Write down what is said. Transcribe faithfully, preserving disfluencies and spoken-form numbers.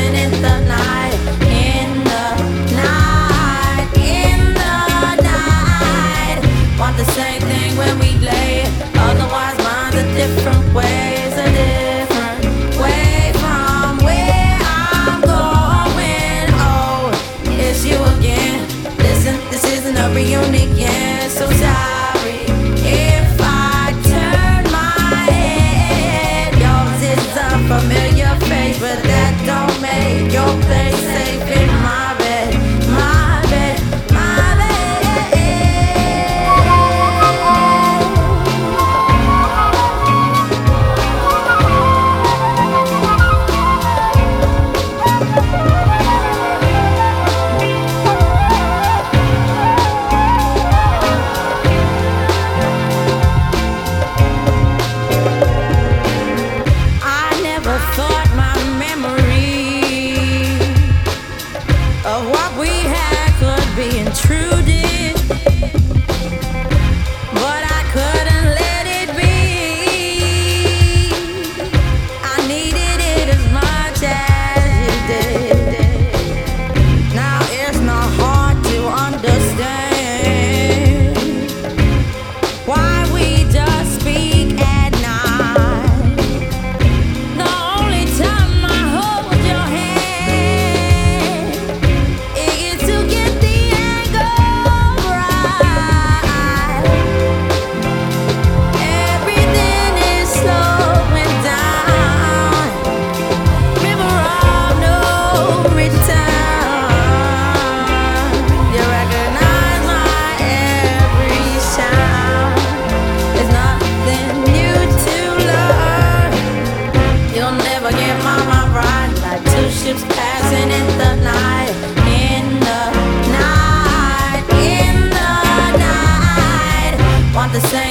passing in the night, in the night, in the night. Want the same thing when we lay, otherwise minds are different ways, a different way from where I'm going. Oh, it's you again. Listen, this isn't a reunion, so sorry if I turn my head. Yours is a familiar face, but that don't make your place safe in my bed, my bed, my bed. I never thought my memory of what we had could be intruded, but I couldn't let it be. I needed it as much as you did. Now it's not hard to understand why we just speak at night. The only time I hold your hand is to get the angle right. Everything is slowing down. River of no return. You recognize my every sound. There's nothing new to learn. You'll never get my mind right, like two ships passing in the night, in the night, in the night. Want the same